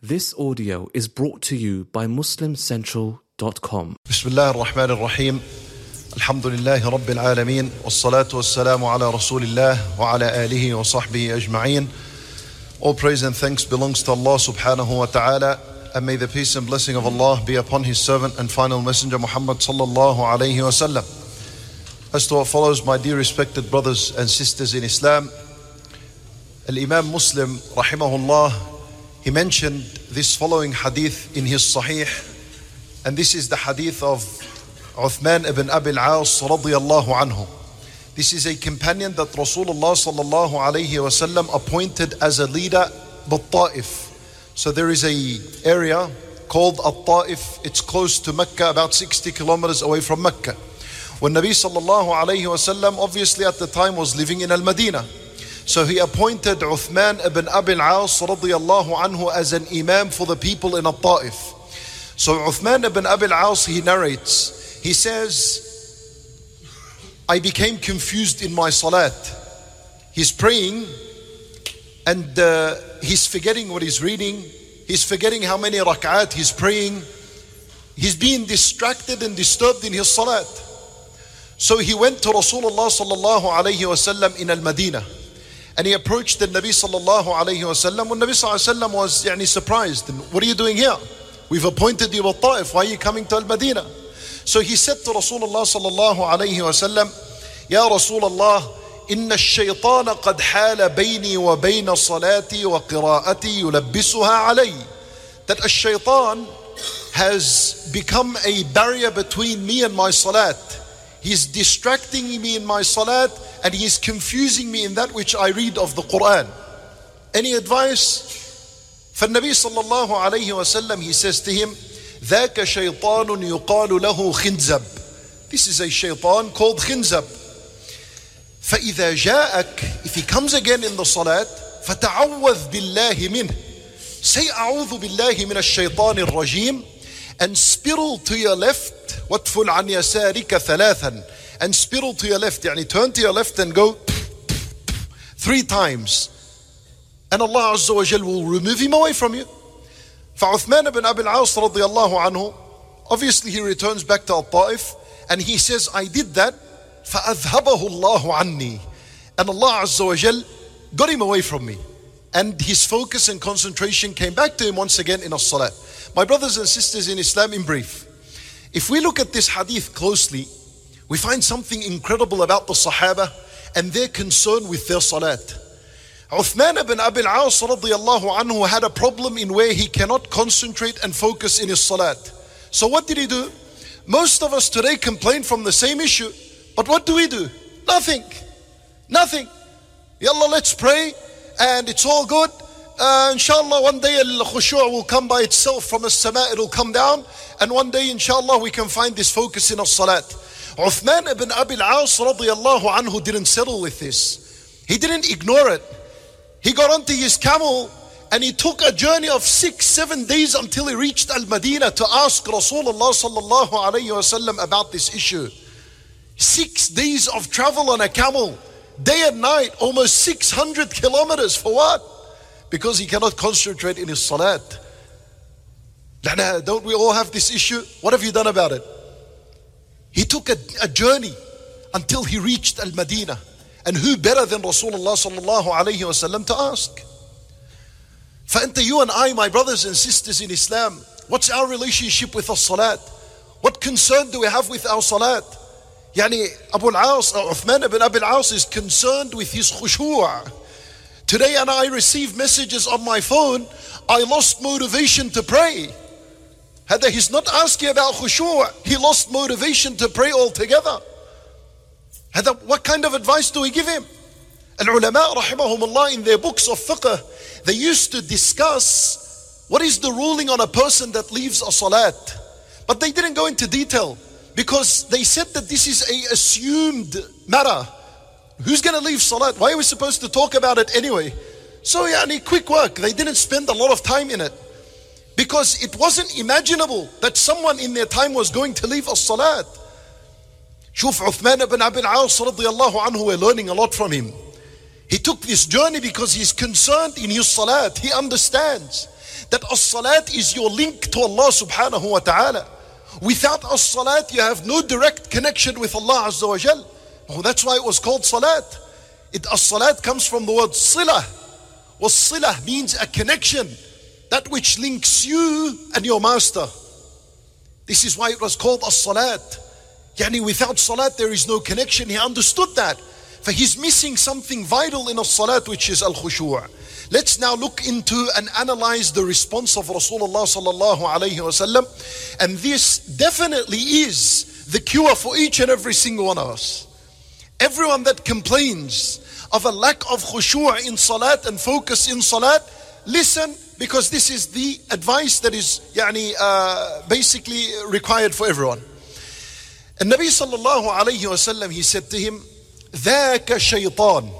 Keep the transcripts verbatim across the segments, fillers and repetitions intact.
This audio is brought to you by muslim central dot com. Bismillah ar-Rahman ar-Rahim. Alhamdulillahi Rabbil Alameen. Wassalatu wassalamu ala Rasulillah wa ala alihi wa sahbihi ajma'een. All praise and thanks belongs to Allah subhanahu wa ta'ala. And may the peace and blessing of Allah be upon His servant and final messenger Muhammad sallallahu alayhi wa sallam. As to what follows, my dear respected brothers and sisters in Islam, Al-Imam Muslim rahimahullah, he mentioned this following hadith in his Sahih, and this is the hadith of Uthman ibn Abi al-As radiyallahu anhu. This is a companion that Rasulullah sallallahu alayhi wa sallam appointed as a leader At-Ta'if. So there is a area called At-Ta'if. It's close to Mecca, about sixty kilometers away from Mecca. When Nabi sallallahu alayhi wa sallam obviously at the time was living in Al-Madinah. So he appointed Uthman ibn Abi al-As radiyallahu anhu as an imam for the people in At-Ta'if. So Uthman ibn Abi al-As, he narrates, he says, I became confused in my salat. He's praying and uh, he's forgetting what he's reading. He's forgetting how many rak'at he's praying. He's being distracted and disturbed in his salat. So he went to Rasulullah sallallahu alayhi wa sallam in Al-Madinah. And he approached the Nabi sallallahu alayhi wa sallam. When Nabi sallallahu alayhi wa sallam was yani, surprised. What are you doing here? We've appointed you at Ta'if. Why are you coming to Al-Madinah? So he said to Rasulullah sallallahu alayhi wa sallam, Ya Rasulullah, inna ash-shaytana qad hala bayni wa bayna salati wa qira'ati yulabbisuha alay. That ash-shaytan has become a barrier between me and my salat. He's distracting me in my salat and he's confusing me in that which I read of the Quran. Any advice? فالنبي صلى الله عليه وسلم, he says to him, ذاك شيطان يقال له خنزب. This is a shaitan called Khinzab. فإذا جاءك, if he comes again in the salat, فتعوذ بالله منه. Say أعوذ بالله من الشيطان الرجيم and spiral to your left. وَاتْفُلْ عَنْ يَسَارِكَ ثَلَاثًا. And spiral to your left, يعني turn to your left and go three times. And Allah Azza wa Jal will remove him away from you. فَعُثْمَانَ ibn Abi al-As radiyallahu anhu, obviously he returns back to Al-Ta'if and he says, I did that, فَأَذْهَبَهُ اللَّهُ عَنِّي. And Allah Azza wa Jal got him away from me. And his focus and concentration came back to him once again in as-salat. My brothers and sisters in Islam, in brief, if we look at this hadith closely, we find something incredible about the Sahaba and their concern with their salat. Uthman ibn Abi al-As radiyallahu anhu had a problem in where he cannot concentrate and focus in his salat. So what did he do? Most of us today complain from the same issue, but what do we do? Nothing. Nothing. Yallah, let's pray and it's all good. Uh, inshallah, one day al-khushu' will come by itself from as-sama', it will come down. And one day, inshallah, we can find this focus in our salat. Uthman ibn Abi al-As radiyallahu anhu didn't settle with this. He didn't ignore it. He got onto his camel and he took a journey of six, seven days until he reached Al-Madinah to ask Rasulullah sallallahu alayhi wa sallam about this issue. Six days of travel on a camel, day and night, almost six hundred kilometers. For what? Because he cannot concentrate in his salat. Don't we all have this issue? What have you done about it? He took a, a journey until he reached Al-Madinah. And who better than Rasulullah sallallahu alayhi wa sallam to ask? فأنت, you and I, my brothers and sisters in Islam, what's our relationship with our salat? What concern do we have with our salat? Yani Abu al-As, Uthman ibn Abi al-As is concerned with his khushu'. Today and I receive messages on my phone, I lost motivation to pray. Hada, he's not asking about khushu', he lost motivation to pray altogether. Hada, what kind of advice do we give him? Al-ulama rahimahumullah, in their books of fiqh, they used to discuss what is the ruling on a person that leaves a salat. But they didn't go into detail because they said that this is a assumed matter. Who's going to leave salat? Why are we supposed to talk about it anyway? So yani, quick work. They didn't spend a lot of time in it. Because it wasn't imaginable that someone in their time was going to leave a salat. Shuf Uthman ibn Abi al-As radiyallahu anhu, we're learning a lot from him. He took this journey because he's concerned in his salat. He understands that as-salat is your link to Allah subhanahu wa ta'ala. Without as-salat, you have no direct connection with Allah Azza wa Jal. Oh, that's why it was called salat. It, as-salat comes from the word silah. Was-silah means a connection, that which links you and your master. This is why it was called as-salat. Yani without salat there is no connection. He understood that. For he's missing something vital in as-salat, which is al-khushu'. Let's now look into and analyze the response of Rasulullah sallallahu alayhi wasallam. And this definitely is the cure for each and every single one of us. Everyone that complains of a lack of khushu' in salat and focus in salat, listen, because this is the advice that is yani, uh, basically required for everyone. And Nabi sallallahu alayhi wasallam, he said to him, ذَاكَ شَيْطَانٌ.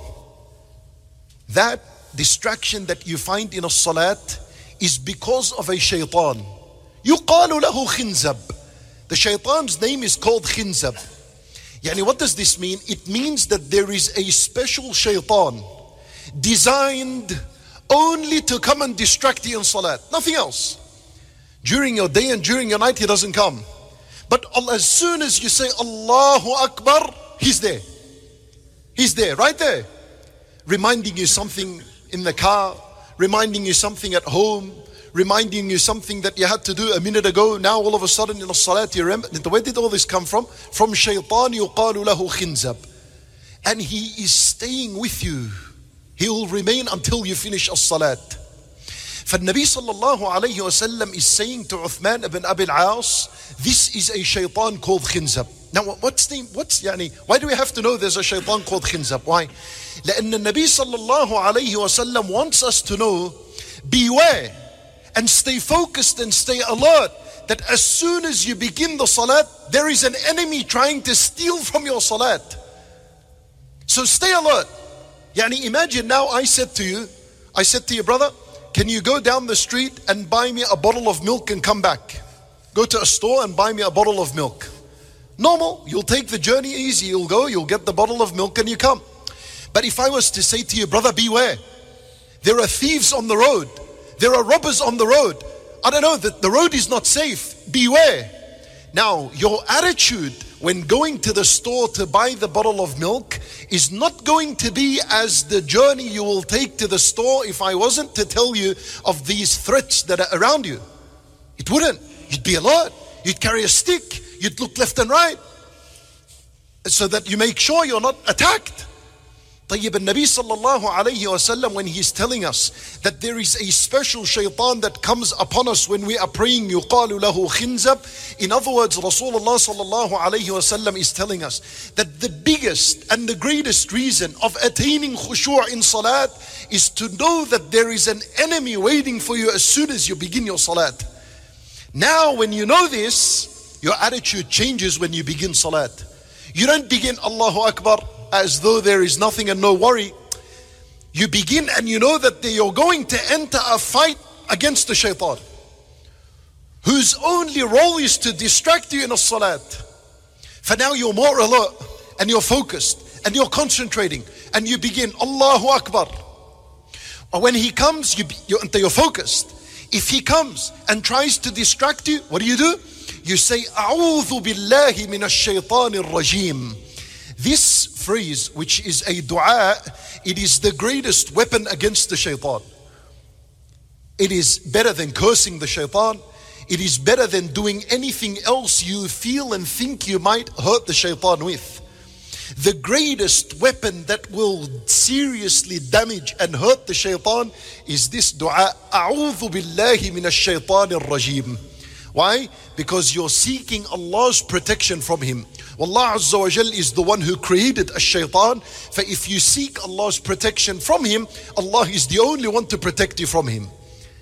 That distraction that you find in a salat is because of a shaitan. يُقَالُ لَهُ خِنْزَبٌ. The shaitan's name is called Khinzab. Yani, what does this mean? It means that there is a special shaitan designed only to come and distract you in salat. Nothing else. During your day and during your night, he doesn't come. But as soon as you say Allahu Akbar, he's there. He's there, right there. Reminding you something in the car, reminding you something at home, reminding you something that you had to do a minute ago. Now all of a sudden in a salat you remember. Where did all this come from? From shaitan yuqalu lahu khinzab. And he is staying with you. He will remain until you finish as-salat. For Nabi sallallahu alayhi wa sallam is saying to Uthman ibn Abi al-As, this is a shaitan called Khinzab. Now what's the, what's yani, why do we have to know there's a shaitan called Khinzab? Why? لأن النبي صلى الله عليه وسلم wants us to know, beware and stay focused and stay alert, that as soon as you begin the salat, there is an enemy trying to steal from your salat. So stay alert. Yani imagine now I said to you, I said to you, brother, can you go down the street and buy me a bottle of milk and come back? Go to a store and buy me a bottle of milk. Normal, you'll take the journey easy, you'll go, you'll get the bottle of milk and you come. But if I was to say to you, brother, beware. There are thieves on the road. There are robbers on the road. I don't know, the, the road is not safe. Beware. Now, your attitude when going to the store to buy the bottle of milk is not going to be as the journey you will take to the store if I wasn't to tell you of these threats that are around you. It wouldn't. You'd be alert. You'd carry a stick. You'd look left and right so that you make sure you're not attacked. Tayyib al-Nabi sallallahu alayhi wa sallam, when he's telling us that there is a special shaitan that comes upon us when we are praying, yuqalu lahu khinzab. In other words, Rasulullah sallallahu alayhi wa sallam is telling us that the biggest and the greatest reason of attaining khushu' in salat is to know that there is an enemy waiting for you as soon as you begin your salat. Now when you know this, your attitude changes when you begin salat. You don't begin Allahu Akbar as though there is nothing and no worry. You begin and you know that you're going to enter a fight against the shaitan, whose only role is to distract you in a salat. For now you're more alert and you're focused and you're concentrating and you begin Allahu Akbar. Or when he comes, you, you're, you're focused. If he comes and tries to distract you, what do you do? You say, A'udhu billahi minash shaitanir rajim. This phrase, which is a dua, it is the greatest weapon against the shaitan. It is better than cursing the shaitan. It is better than doing anything else you feel and think you might hurt the shaitan with. The greatest weapon that will seriously damage and hurt the shaitan is this dua, A'udhu billahi minash shaitanir rajim. Why? Because you're seeking Allah's protection from him. Allah Azza wa Jal is the one who created a shaitan. For if you seek Allah's protection from him, Allah is the only one to protect you from him.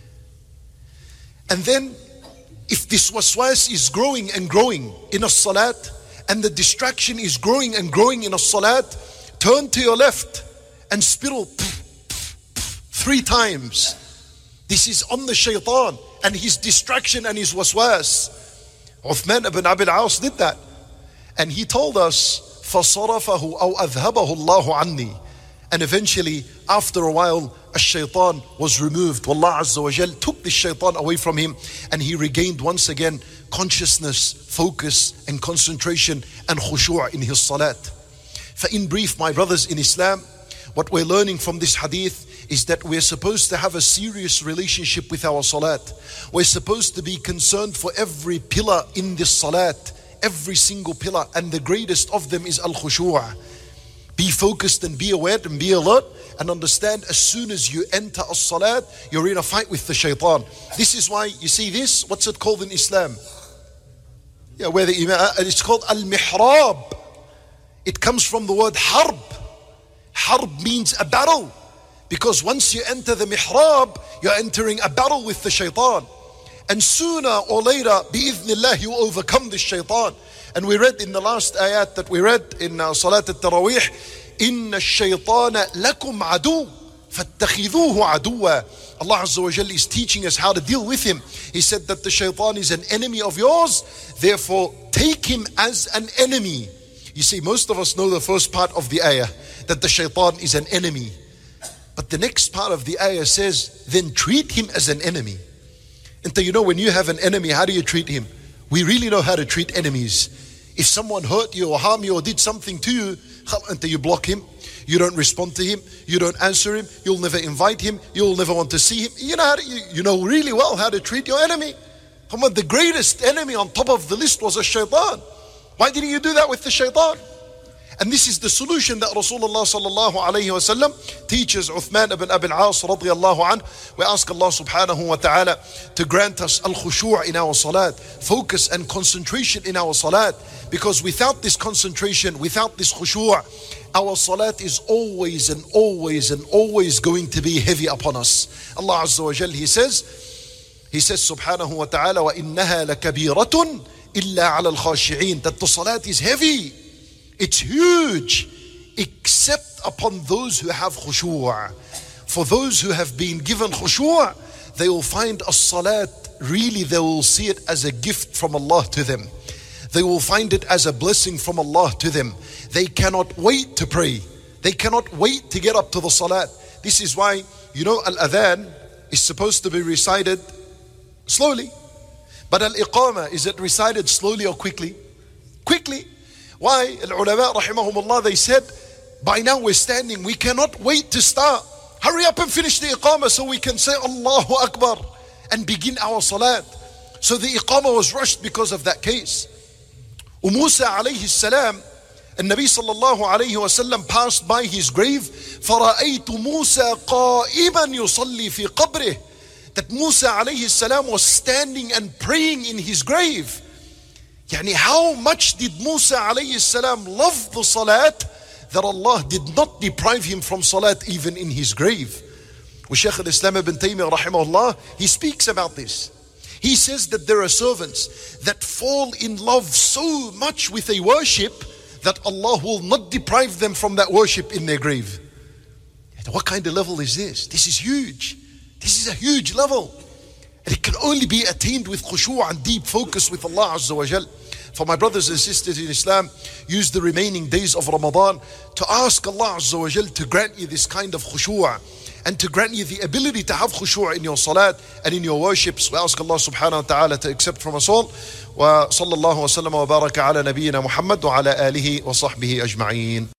And then, if this waswas is growing and growing in a salat, and the distraction is growing and growing in a salat, turn to your left and spittle three times. This is on the shaitan and his distraction and his waswas. Uthman ibn Abi al-As did that. And he told us, فَصَرَفَهُ أَوْ أَذْهَبَهُ اللَّهُ عَنِّي. And eventually, after a while, ash-shaytan was removed. Allah Azza wa Jal took the shaytan away from him, and he regained once again consciousness, focus, and concentration, and khushu' in his salat. For in brief, my brothers in Islam, what we're learning from this hadith is that we're supposed to have a serious relationship with our salat. We're supposed to be concerned for every pillar in this salat, every single pillar, and the greatest of them is al-khushu'. Be focused and be aware and be alert, and understand as soon as you enter as-salat, you're in a fight with the shaitan. This is why, you see this, what's it called in Islam? Yeah, where the imam, it's called al-mihrab. It comes from the word harb. Harb means a battle. Because once you enter the mihrab, you're entering a battle with the shaitan. And sooner or later, bi'idhnillah, you overcome this shaitan. And we read in the last ayat that we read in uh, Salat al-Tarawih, إِنَّ الشَّيْطَانَ لَكُمْ عَدُوٌ فَاتَّخِذُوهُ عَدُوًّا. Allah Azza wa Jalla is teaching us how to deal with him. He said that the shaitan is an enemy of yours, therefore take him as an enemy. You see, most of us know the first part of the ayah, that the shaitan is an enemy. But the next part of the ayah says, then treat him as an enemy. And you know, when you have an enemy, how do you treat him? We really know how to treat enemies. If someone hurt you or harmed you or did something to you, until you block him, you don't respond to him, you don't answer him, you'll never invite him, you'll never want to see him. You know how to, you, you know really well how to treat your enemy. Come on, the greatest enemy on top of the list was a shaitan. Why didn't you do that with the shaitan? And this is the solution that Rasulullah sallallahu alayhi wa sallam teaches Uthman ibn Abi al-As radiyallahu anhu. We ask Allah subhanahu wa ta'ala to grant us al-khushu' in our salat, focus and concentration in our salat. Because without this concentration, without this khushu', our salat is always and always and always going to be heavy upon us. Allah Azza wa Jal, He says, He says subhanahu wa ta'ala, وَإِنَّهَا لَكَبِيرَةٌ إِلَّا عَلَى الْخَاشِعِينَ. That the salat is heavy. It's huge, except upon those who have khushu'. For those who have been given khushu', they will find as-salat, really they will see it as a gift from Allah to them. They will find it as a blessing from Allah to them. They cannot wait to pray. They cannot wait to get up to the salat. This is why, you know, al-adhan is supposed to be recited slowly. But al-iqamah, is it recited slowly or quickly? Quickly. Why? Al-ulama rahimahumullah, they said, by now we're standing, we cannot wait to start. Hurry up and finish the iqamah so we can say Allahu Akbar and begin our salat. So the iqamah was rushed because of that case. Musa alayhi salam, and Nabi sallallahu alayhi wa sallam passed by his grave. فَرَأَيْتُ مُوسَى قَائِمًا يُصَلِّي فِي قَبْرِهِ. That Musa alayhi salam was standing and praying in his grave. Yani how much did Musa alayhi salam love the salat that Allah did not deprive him from salat even in his grave. Wa Shaykh al-Islam ibn Taymiyyah rahimahullah, he speaks about this. He says that there are servants that fall in love so much with a worship that Allah will not deprive them from that worship in their grave. What kind of level is this? This is huge. This is a huge level. And it can only be attained with khushu' and deep focus with Allah Azza wa Jal. For my brothers and sisters in Islam, use the remaining days of Ramadan to ask Allah Azza wa Jal to grant you this kind of khushu' and to grant you the ability to have khushu' in your salat and in your worships. We ask Allah subhanahu wa ta'ala to accept from us all. Wa sallallahu wa sallam wa baraka ala nabiyyina Muhammad wa ala alihi wa sahbihi ajma'een.